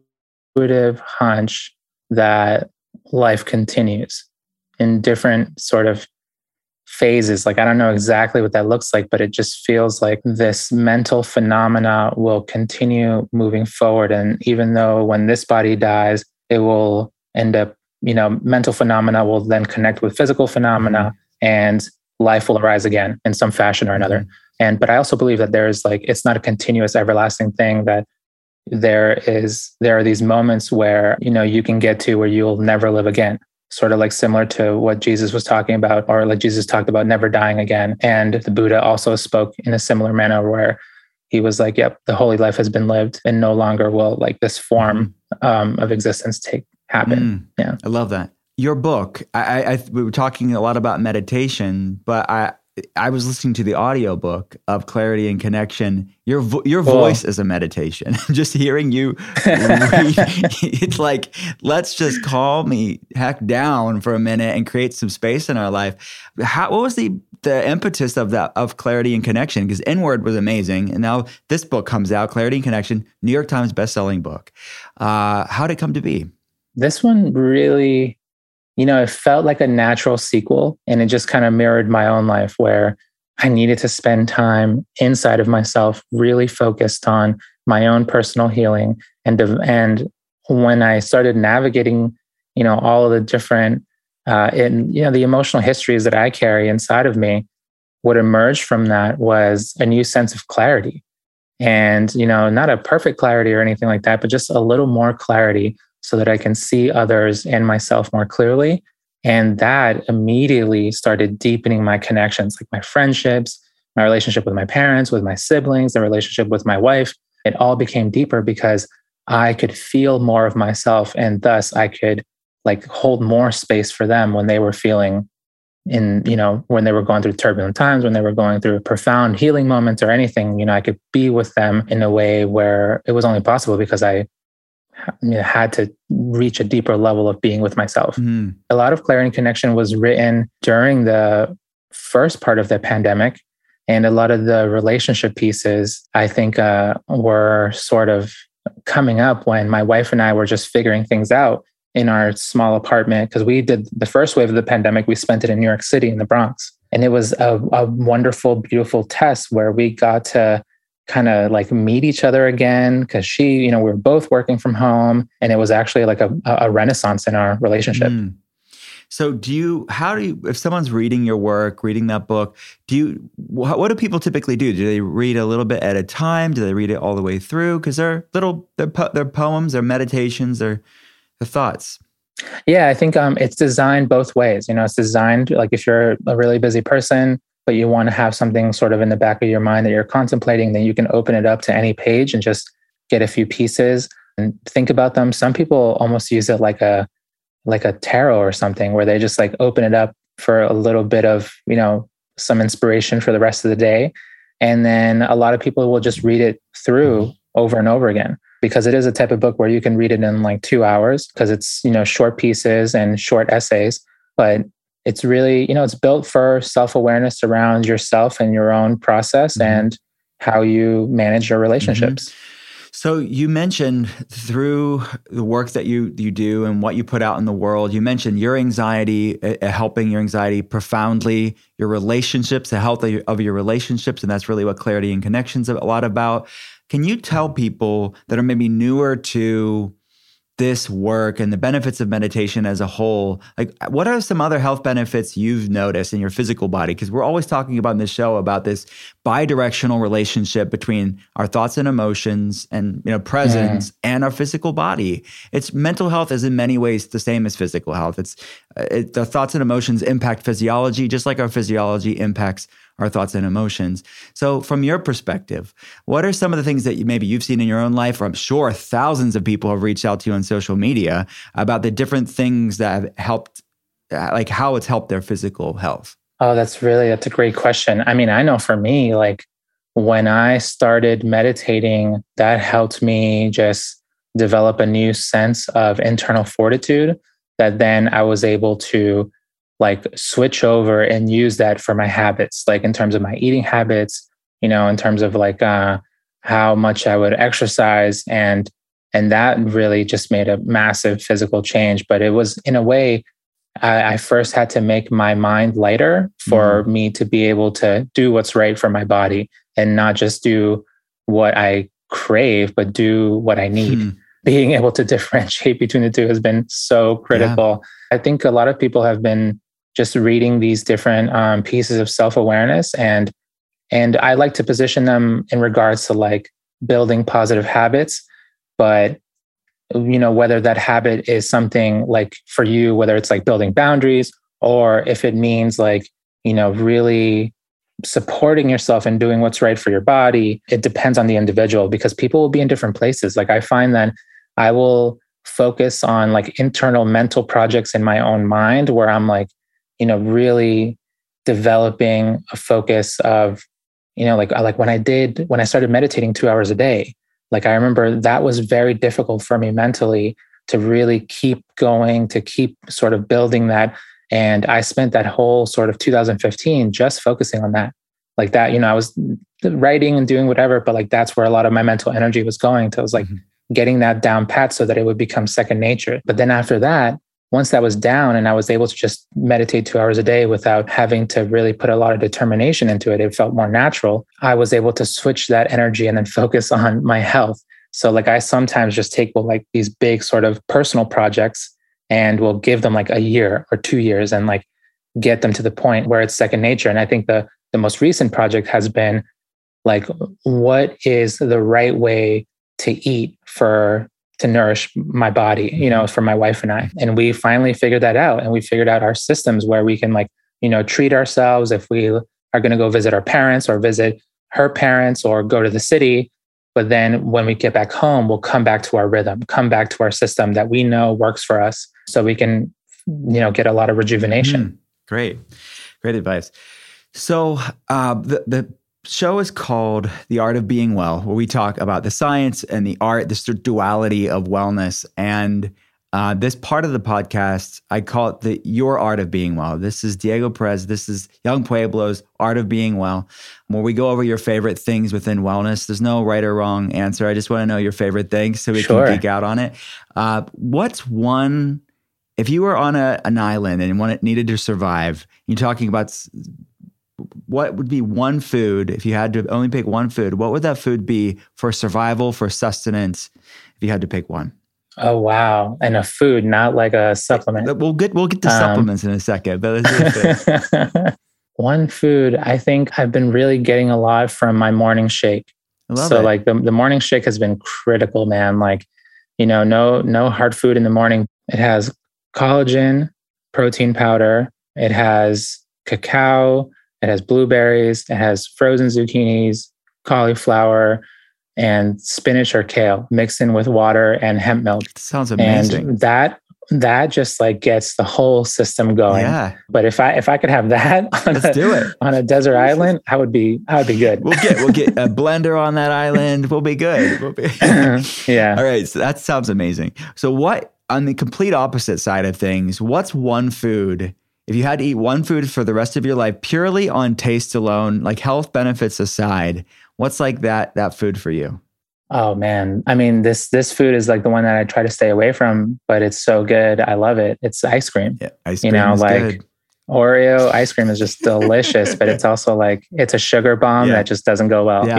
hunch that life continues in different sort of phases. Like, I don't know exactly what that looks like, but it just feels like this mental phenomena will continue moving forward. And even though when this body dies, it will end up, mental phenomena will then connect with physical phenomena, and life will arise again in some fashion or another. But I also believe that there is it's not a continuous, everlasting thing, that there are these moments where, you can get to where you'll never live again. Sort of like similar to what Jesus was talking about, or like Jesus talked about never dying again. And the Buddha also spoke in a similar manner where he was like, yep, the holy life has been lived and no longer will this form of existence happen. Yeah. I love that. Your book, we were talking a lot about meditation, but I was listening to the audiobook of Clarity and Connection. Your voice is a meditation. Just hearing you read, it's like, let's just calm me heck down for a minute and create some space in our life. What was the impetus of that, of Clarity and Connection? Because Inward was amazing. And now this book comes out, Clarity and Connection, New York Times bestselling book. How did it come to be? This one really, it felt like a natural sequel, and it just kind of mirrored my own life, where I needed to spend time inside of myself, really focused on my own personal healing. And when I started navigating, all of the different, the emotional histories that I carry inside of me, what emerged from that was a new sense of clarity. And, not a perfect clarity or anything like that, but just a little more clarity, so that I can see others and myself more clearly. And that immediately started deepening my connections, like my friendships, my relationship with my parents, with my siblings, the relationship with my wife. It all became deeper because I could feel more of myself, and thus I could like hold more space for them when they were feeling when they were going through turbulent times, when they were going through profound healing moments or anything, I could be with them in a way where it was only possible because I had to reach a deeper level of being with myself. A lot of Clarity and Connection was written during the first part of the pandemic. And a lot of the relationship pieces, I think, were sort of coming up when my wife and I were just figuring things out in our small apartment. Because we did the first wave of the pandemic, we spent it in New York City in the Bronx. And it was a wonderful, beautiful test where we got to kind of like meet each other again. Because we were both working from home. And it was actually like a renaissance in our relationship. So if someone's reading your work, reading that book, what do people typically do? Do they read a little bit at a time? Do they read it all the way through? Because they're poems, they're meditations, they're thoughts. Yeah, I think it's designed both ways. It's designed like if you're a really busy person, but you want to have something sort of in the back of your mind that you're contemplating, then you can open it up to any page and just get a few pieces and think about them. Some people almost use it like a tarot or something where they just like open it up for a little bit of, some inspiration for the rest of the day. And then a lot of people will just read it through over and over again because it is a type of book where you can read it in like 2 hours because it's, short pieces and short essays, but it's really, it's built for self-awareness around yourself and your own process and how you manage your relationships. So you mentioned through the work that you do and what you put out in the world, you mentioned your anxiety, helping your anxiety profoundly, your relationships, the health of your relationships, and that's really what Clarity and Connection's a lot about. Can you tell people that are maybe newer to this work and the benefits of meditation as a whole, like what are some other health benefits you've noticed in your physical body? Because we're always talking about in this show about this bidirectional relationship between our thoughts and emotions and presence and our physical body. It's mental health is in many ways the same as physical health. The thoughts and emotions impact physiology just like our physiology impacts our thoughts and emotions. So from your perspective, what are some of the things that maybe you've seen in your own life, or I'm sure thousands of people have reached out to you on social media about the different things that have helped, like how it's helped their physical health? Oh, that's a great question. I mean, I know for me, like when I started meditating, that helped me just develop a new sense of internal fortitude that then I was able to like switch over and use that for my habits, like in terms of my eating habits, in terms of like how much I would exercise. And that really just made a massive physical change. But it was in a way, I first had to make my mind lighter for me to be able to do what's right for my body and not just do what I crave, but do what I need. Being able to differentiate between the two has been so critical. Yeah. I think a lot of people have been just reading these different pieces of self-awareness. And I like to position them in regards to like building positive habits, but whether that habit is something like for you, whether it's like building boundaries or if it means like, really supporting yourself and doing what's right for your body, it depends on the individual because people will be in different places. Like I find that I will focus on like internal mental projects in my own mind where I'm like, really developing a focus of, like when I started meditating 2 hours a day, like I remember that was very difficult for me mentally to really keep going, to keep sort of building that. And I spent that whole sort of 2015 just focusing on that. Like that, I was writing and doing whatever, but like that's where a lot of my mental energy was going to. I was like getting that down pat so that it would become second nature. But then after that, once that was down and I was able to just meditate 2 hours a day without having to really put a lot of determination into it, it felt more natural. I was able to switch that energy and then focus on my health. So like I sometimes just take like these big sort of personal projects and we'll give them like a year or 2 years and like get them to the point where it's second nature. And I think the most recent project has been like, what is the right way to eat to nourish my body, for my wife and I. And we finally figured that out. And we figured out our systems where we can like, treat ourselves if we are going to go visit our parents or visit her parents or go to the city. But then when we get back home, we'll come back to our rhythm, come back to our system that we know works for us. so we can, get a lot of rejuvenation. Great advice. So the show is called The Art of Being Well, where we talk about the science and the art, this duality of wellness. And this part of the podcast, I call it Your Art of Being Well. This is Diego Perez. This is Young Pueblo's Art of Being Well, where we go over your favorite things within wellness. There's no right or wrong answer. I just want to know your favorite things so we can geek out on it. What's one, if you were on an island and needed to survive, you're talking about what would be one food, if you had to only pick one food, what would that food be for survival, for sustenance, if you had to pick one? Oh, wow. And a food, not like a supplement. We'll get to supplements in a second, but let's do food. One food, I think I've been really getting a lot from my morning shake. I love it. Like the morning shake has been critical, man. Like, no hard food in the morning. It has collagen, protein powder. It has cacao. It has blueberries. It has frozen zucchinis, cauliflower, and spinach or kale mixed in with water and hemp milk. Sounds amazing. And that just like gets the whole system going. Yeah. But if I could have that on a desert island, I would be good. We'll get a blender on that island. We'll be good. Yeah. All right. So that sounds amazing. So what, on the complete opposite side of things, what's one food, if you had to eat one food for the rest of your life, purely on taste alone, like health benefits aside, what's like that food for you? Oh man. I mean, this food is like the one that I try to stay away from, but it's so good. I love it. It's ice cream. Yeah, ice cream is good. Oreo ice cream is just delicious, but it's also like, it's a sugar bomb that just doesn't go well,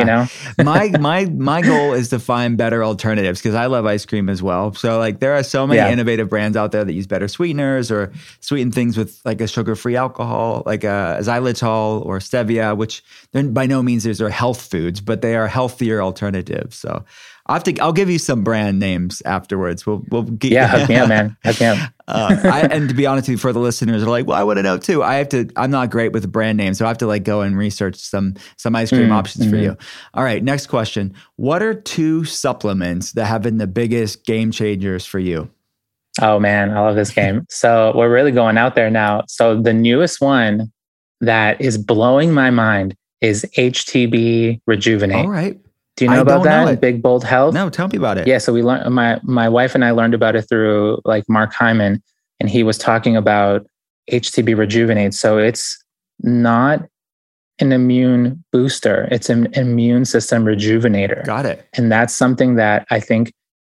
My goal is to find better alternatives because I love ice cream as well. So like there are so many innovative brands out there that use better sweeteners or sweeten things with like a sugar-free alcohol, like a xylitol or stevia, which by no means these are health foods, but they are healthier alternatives. So I'll give you some brand names afterwards. We'll get hook me up, man. Hook me up. And to be honest with you, for the listeners, are like, well, I want to know too. I'm not great with brand names, so I have to like go and research some ice cream options for you. All right, next question. What are 2 supplements that have been the biggest game changers for you? Oh man, I love this game. So we're really going out there now. So the newest one that is blowing my mind is HTB Rejuvenate. All right. Do you know about that? Big Bold Health? No, tell me about it. Yeah, so we learned. My wife and I learned about it through like Mark Hyman, and he was talking about HTB Rejuvenate. So it's not an immune booster; it's an immune system rejuvenator. Got it. And that's something that I think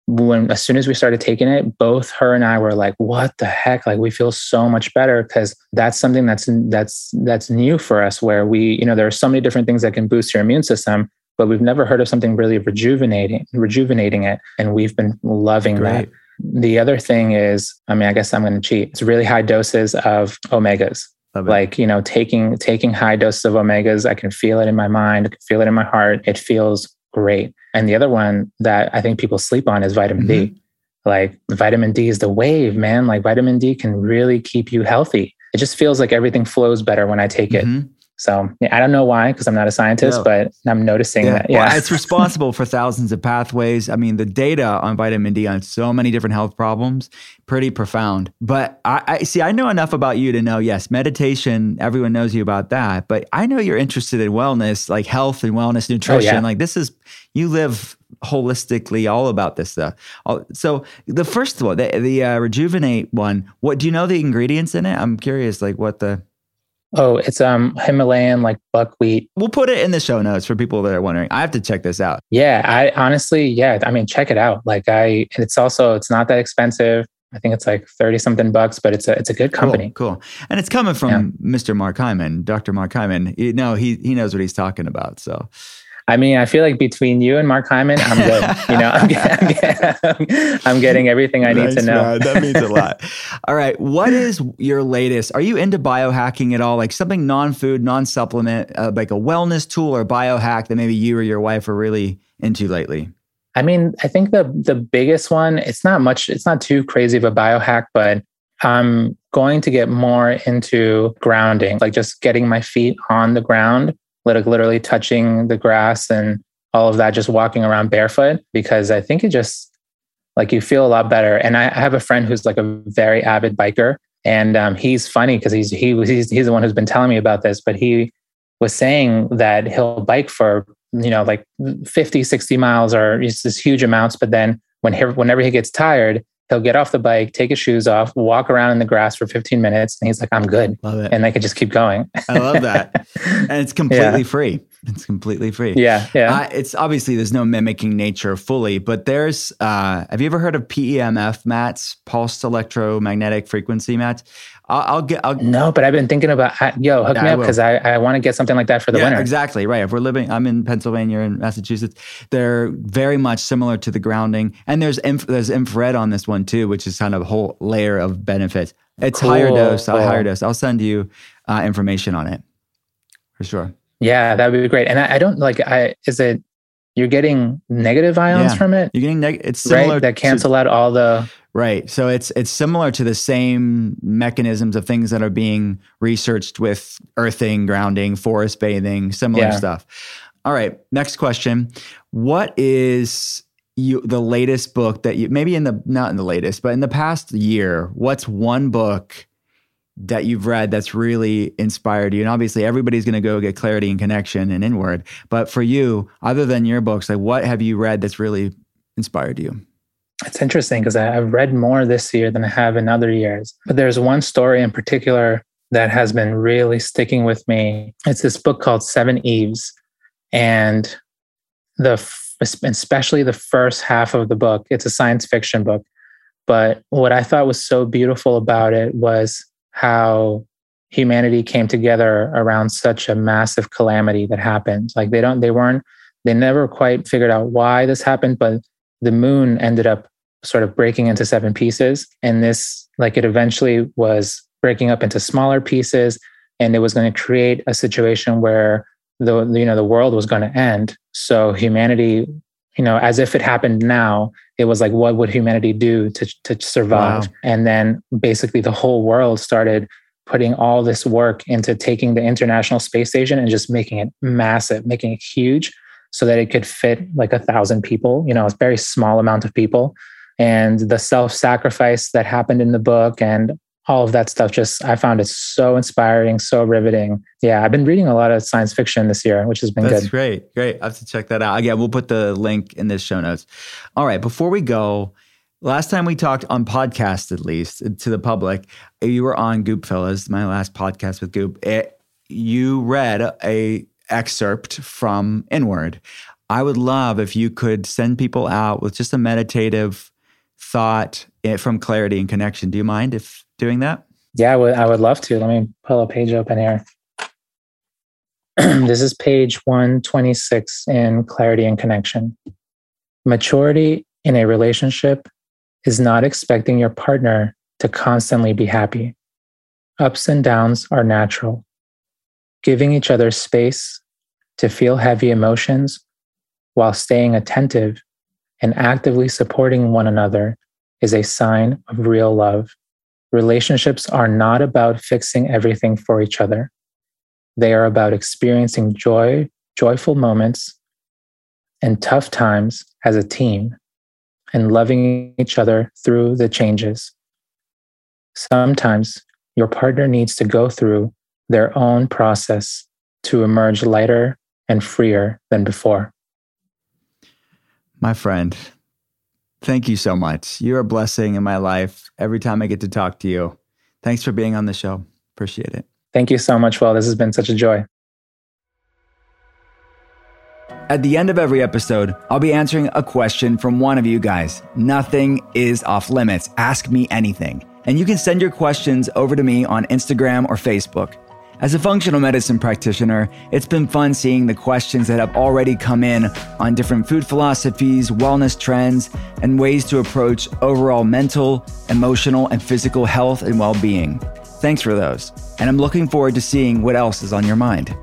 as soon as we started taking it, both her and I were like, "What the heck?" Like we feel so much better because that's something that's new for us. Where we, there are so many different things that can boost your immune system. But we've never heard of something really rejuvenating it. And we've been loving that. The other thing is, I guess I'm going to cheat. It's really high doses of omegas. Like, taking high doses of omegas, I can feel it in my mind. I can feel it in my heart. It feels great. And the other one that I think people sleep on is vitamin D. Like vitamin D is the wave, man. Like vitamin D can really keep you healthy. It just feels like everything flows better when I take it. So I don't know why, because I'm not a scientist, but I'm noticing that. Yeah, well, it's responsible for thousands of pathways. I mean, the data on vitamin D on so many different health problems, pretty profound. But I know enough about you to know, yes, meditation, everyone knows you about that. But I know you're interested in wellness, like health and wellness, nutrition. Like you live holistically all about this stuff. So the first one, the Rejuvenate one, what do you know the ingredients in it? I'm curious, like what the... Oh, it's Himalayan like buckwheat. We'll put it in the show notes for people that are wondering. I have to check this out. Yeah, I honestly, check it out. Like it's not that expensive. I think it's like 30 something bucks, but it's a good company. Cool. And it's coming from Mr. Mark Hyman, Dr. Mark Hyman. He knows what he's talking about. So I feel like between you and Mark Hyman, I'm good. I'm getting everything I need to know. Man. That means a lot. All right. What is your latest? Are you into biohacking at all? Like something non-food, non-supplement, like a wellness tool or biohack that maybe you or your wife are really into lately? I think the biggest one, it's not too crazy of a biohack, but I'm going to get more into grounding, like just getting my feet on the ground, like literally touching the grass and all of that, just walking around barefoot, because I think it just Like you feel a lot better. And I have a friend who's like a very avid biker, and he's funny because he's the one who's been telling me about this, but he was saying that he'll bike for, like 50, 60 miles or just this huge amounts. But then whenever he gets tired, he'll get off the bike, take his shoes off, walk around in the grass for 15 minutes. And he's like, I'm good. Love it. And they could just keep going. I love that. And it's completely free. It's completely free. Yeah. It's obviously there's no mimicking nature fully, but there's, have you ever heard of PEMF mats, pulsed electromagnetic frequency mats? No, but I've been thinking about, hook me up because I want to get something like that for the winter. Exactly. Right. I'm in Pennsylvania and Massachusetts. They're very much similar to the grounding. And there's infrared on this one too, which is kind of a whole layer of benefits. It's higher dose. I'll send you information on it for sure. Yeah, that would be great. And I don't you're getting negative ions from it? You're getting it's similar that cancel out all the... Right. So it's similar to the same mechanisms of things that are being researched with earthing, grounding, forest bathing, similar stuff. All right. Next question. What is the latest book that maybe not in the latest, but in the past year, what's one book that you've read that's really inspired you? And obviously everybody's going to go get Clarity and Connection and Inward. But for you, other than your books, like what have you read that's really inspired you? It's interesting because I've read more this year than I have in other years. But there's one story in particular that has been really sticking with me. It's this book called Seven Eves. And especially the first half of the book, it's a science fiction book. But what I thought was so beautiful about it was how humanity came together around such a massive calamity that happened. Like they never quite figured out why this happened, but the moon ended up sort of breaking into 7 pieces. And this, it eventually was breaking up into smaller pieces, and it was going to create a situation where the world was going to end. So humanity, as if it happened now, it was like, what would humanity do to survive? Wow. And then basically the whole world started putting all this work into taking the International Space Station and just making it massive, making it huge so that it could fit 1,000 people, a very small amount of people. And the self-sacrifice that happened in the book and all of that stuff, I found it so inspiring, so riveting. Yeah, I've been reading a lot of science fiction this year, which has been good. That's great. I have to check that out. Again, we'll put the link in the show notes. All right, before we go, last time we talked on podcast, at least to the public, you were on Goop Fellas, my last podcast with Goop. You read a excerpt from Inward. I would love if you could send people out with just a meditative thought from Clarity and Connection. Do you mind if doing that? Yeah, I would love to. Let me pull a page open here. This is page 126 in Clarity and Connection. Maturity in a relationship is not expecting your partner to constantly be happy. Ups and downs are natural. Giving each other space to feel heavy emotions while staying attentive and actively supporting one another is a sign of real love. Relationships are not about fixing everything for each other. They are about experiencing joyful moments and tough times as a team and loving each other through the changes. Sometimes your partner needs to go through their own process to emerge lighter and freer than before. My friend, thank you so much. You're a blessing in my life every time I get to talk to you. Thanks for being on the show. Appreciate it. Thank you so much, Will. This has been such a joy. At the end of every episode, I'll be answering a question from one of you guys. Nothing is off limits. Ask me anything. And you can send your questions over to me on Instagram or Facebook. As a functional medicine practitioner, it's been fun seeing the questions that have already come in on different food philosophies, wellness trends, and ways to approach overall mental, emotional, and physical health and well-being. Thanks for those. And I'm looking forward to seeing what else is on your mind.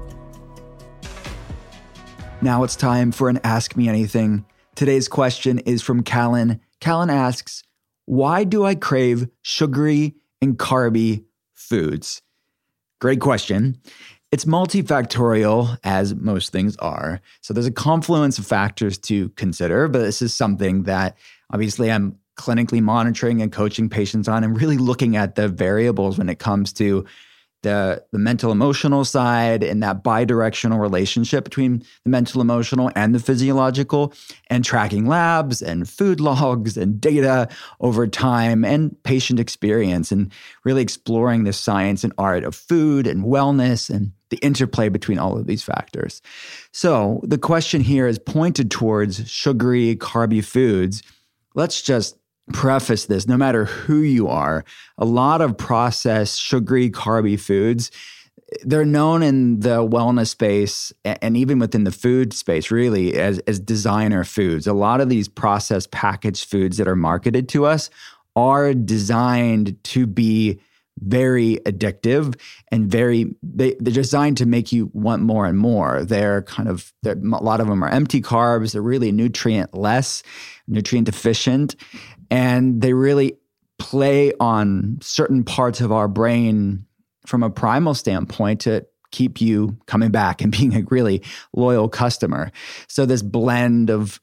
Now it's time for an Ask Me Anything. Today's question is from Callan. Callan asks, why do I crave sugary and carby foods? Great question. It's multifactorial, as most things are. So there's a confluence of factors to consider, but this is something that obviously I'm clinically monitoring and coaching patients on and really looking at the variables when it comes to the mental emotional side and that bidirectional relationship between the mental emotional and the physiological, and tracking labs and food logs and data over time and patient experience, and really exploring the science and art of food and wellness and the interplay between all of these factors. So the question here is pointed towards sugary, carby foods. Let's just preface this, no matter who you are, a lot of processed, sugary, carby foods, they're known in the wellness space and even within the food space, really, as designer foods. A lot of these processed packaged foods that are marketed to us are designed to be very addictive and they're designed to make you want more and more. A lot of them are empty carbs. They're really nutrient deficient. And they really play on certain parts of our brain from a primal standpoint to keep you coming back and being a really loyal customer. So this blend of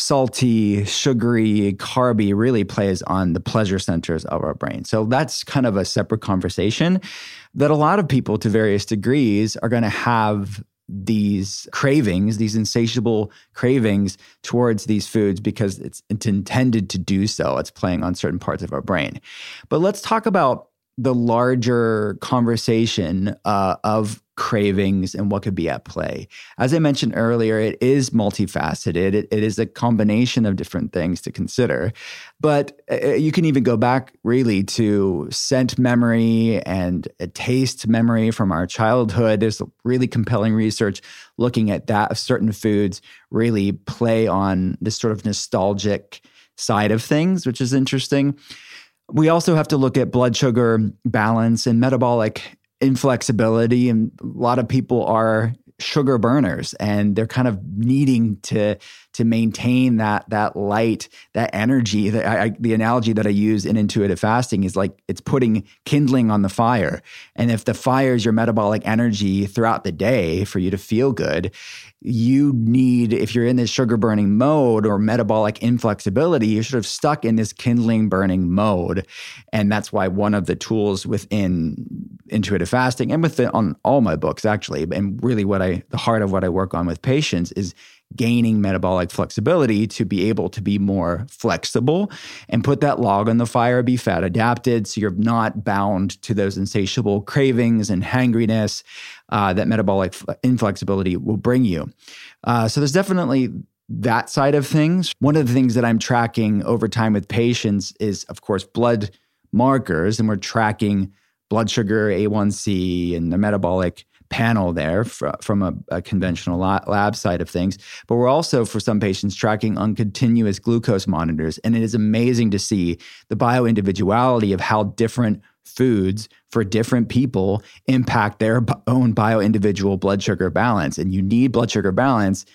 salty, sugary, carby really plays on the pleasure centers of our brain. So that's kind of a separate conversation that a lot of people to various degrees are going to have these cravings, these insatiable cravings towards these foods because it's intended to do so. It's playing on certain parts of our brain. But let's talk about the larger conversation of cravings and what could be at play. As I mentioned earlier, it is multifaceted. It is a combination of different things to consider. But you can even go back really to scent memory and a taste memory from our childhood. There's really compelling research looking at that. Certain foods really play on this sort of nostalgic side of things, which is interesting. We also have to look at blood sugar balance and metabolic inflexibility. And a lot of people are sugar burners and they're kind of needing to maintain that light, that energy. The analogy that I use in intuitive fasting is like it's putting kindling on the fire. And if the fire is your metabolic energy throughout the day for you to feel good, you need, if you're in this sugar burning mode or metabolic inflexibility, you're sort of stuck in this kindling burning mode. And that's why one of the tools within intuitive fasting and on all my books actually, and really the heart of what I work on with patients is gaining metabolic flexibility to be able to be more flexible and put that log on the fire, be fat adapted so you're not bound to those insatiable cravings and hangriness that metabolic inflexibility will bring you. So there's definitely that side of things. One of the things that I'm tracking over time with patients is, of course, blood markers, and we're tracking blood sugar, A1C, and the metabolic panel there from a conventional lab side of things. But we're also, for some patients, tracking on continuous glucose monitors. And it is amazing to see the bioindividuality of how different foods for different people impact their own bioindividual blood sugar balance. And you need blood sugar balance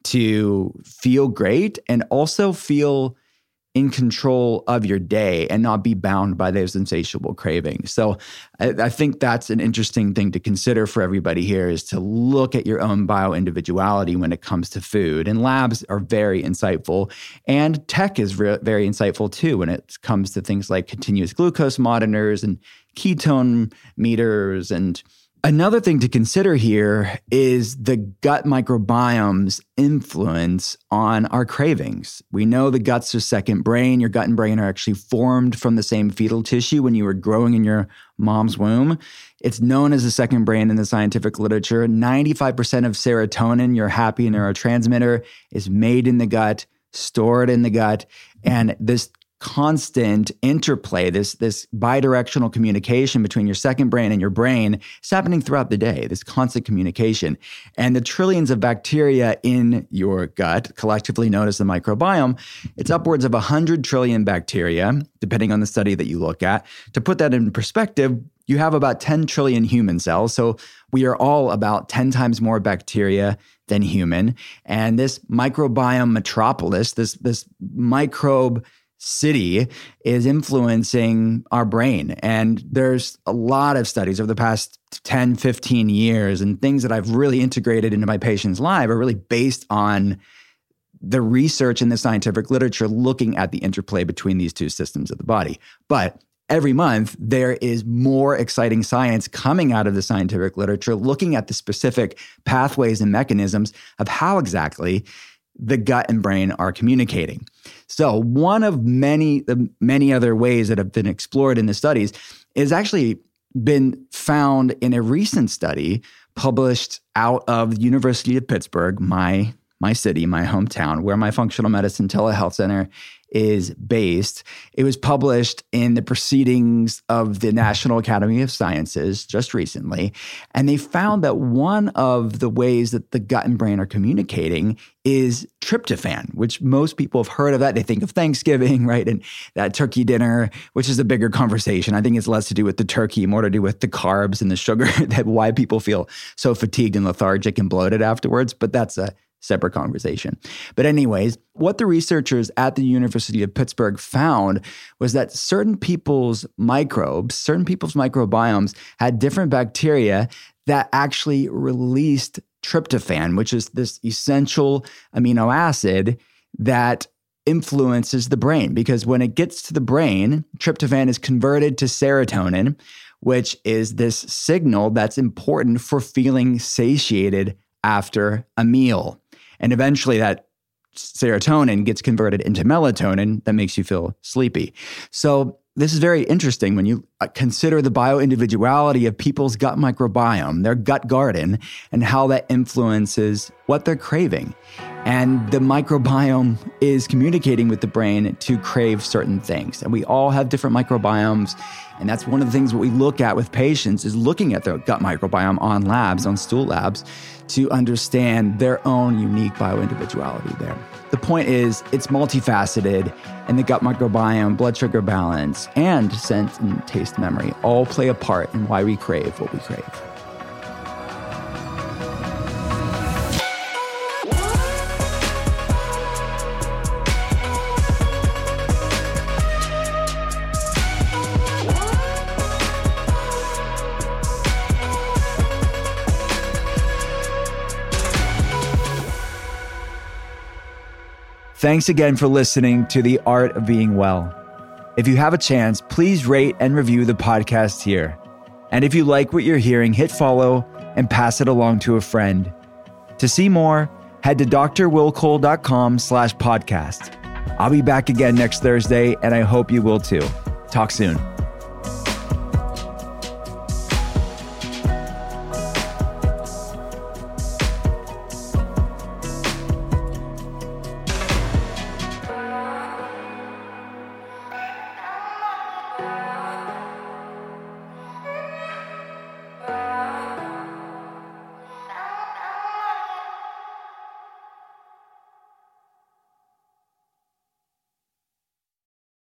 to feel great and also feel in control of your day and not be bound by those insatiable cravings. So I think that's an interesting thing to consider for everybody here, is to look at your own bioindividuality when it comes to food. And labs are very insightful, and tech is very insightful too when it comes to things like continuous glucose monitors and ketone meters. And another thing to consider here is the gut microbiome's influence on our cravings. We know the gut's your second brain. Your gut and brain are actually formed from the same fetal tissue when you were growing in your mom's womb. It's known as the second brain in the scientific literature. 95% of serotonin, your happy neurotransmitter, is made in the gut, stored in the gut. And this constant interplay, this bidirectional communication between your second brain and your brain is happening throughout the day, this constant communication. And the trillions of bacteria in your gut, collectively known as the microbiome, it's upwards of 100 trillion bacteria, depending on the study that you look at. To put that in perspective, you have about 10 trillion human cells. So we are all about 10 times more bacteria than human. And this microbiome metropolis, this microbe city is influencing our brain. And there's a lot of studies over the past 10, 15 years, and things that I've really integrated into my patients' life are really based on the research in the scientific literature looking at the interplay between these two systems of the body. But every month, there is more exciting science coming out of the scientific literature looking at the specific pathways and mechanisms of how exactly the gut and brain are communicating. So one of many other ways that have been explored in the studies is actually been found in a recent study published out of the University of Pittsburgh, my city, my hometown, where my functional medicine telehealth center is based. It was published in the Proceedings of the National Academy of Sciences just recently. And they found that one of the ways that the gut and brain are communicating is tryptophan, which most people have heard of that. They think of Thanksgiving, right? And that turkey dinner, which is a bigger conversation. I think it's less to do with the turkey, more to do with the carbs and the sugar, that why people feel so fatigued and lethargic and bloated afterwards. But that's a separate conversation. But anyways, what the researchers at the University of Pittsburgh found was that certain people's microbiomes had different bacteria that actually released tryptophan, which is this essential amino acid that influences the brain. Because when it gets to the brain, tryptophan is converted to serotonin, which is this signal that's important for feeling satiated after a meal. And eventually that serotonin gets converted into melatonin that makes you feel sleepy. So this is very interesting when you consider the bioindividuality of people's gut microbiome, their gut garden, and how that influences what they're craving. And the microbiome is communicating with the brain to crave certain things. And we all have different microbiomes. And that's one of the things what we look at with patients is looking at their gut microbiome on stool labs, to understand their own unique bioindividuality there. The point is, it's multifaceted, and the gut microbiome, blood sugar balance, and scent and taste memory all play a part in why we crave what we crave. Thanks again for listening to The Art of Being Well. If you have a chance, please rate and review the podcast here. And if you like what you're hearing, hit follow and pass it along to a friend. To see more, head to drwillcole.com/podcast. I'll be back again next Thursday, and I hope you will too. Talk soon.